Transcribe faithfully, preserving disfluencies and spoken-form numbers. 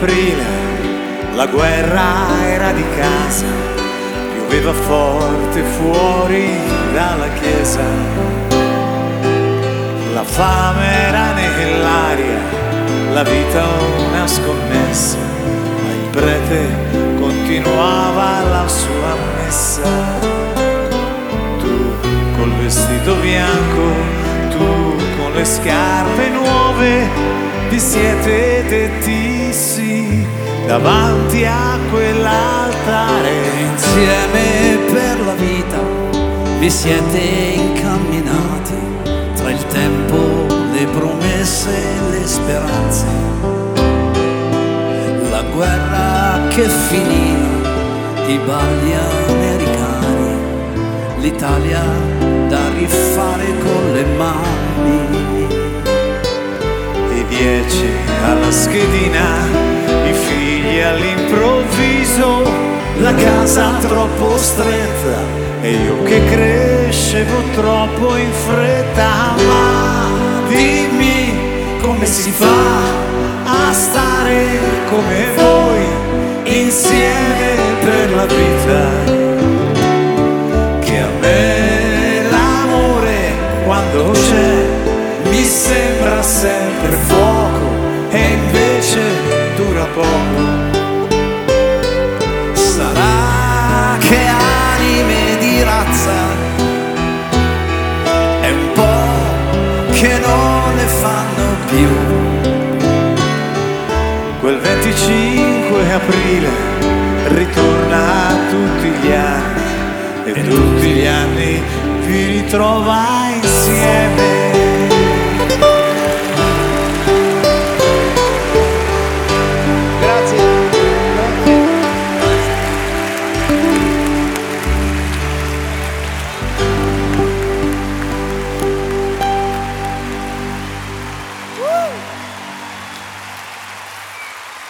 aprile, la guerra era di casa, pioveva forte fuori dalla chiesa, la fame era nell'aria, la vita una scommessa, ma il prete continuava la sua messa. Tu col vestito bianco, tu con le scarpe nuove, vi siete detti sì davanti a quell'altare. Insieme per la vita vi siete incamminati, tra il tempo, le promesse e le speranze. La guerra che finiva, i balli americani, l'Italia da rifare con le mani. I dieci alla schedina, i figli all'improvviso, la casa troppo stretta e io che crescevo troppo in fretta. Ma dimmi come si fa a stare come voi insieme per la vita, che a me l'amore quando c'è mi sembra sempre fuoco e invece dura poco. Sarà che anime di razza è un po' che non ne fanno più. Quel venticinque aprile ritorna tutti gli anni e tutti gli anni vi ritrova insieme.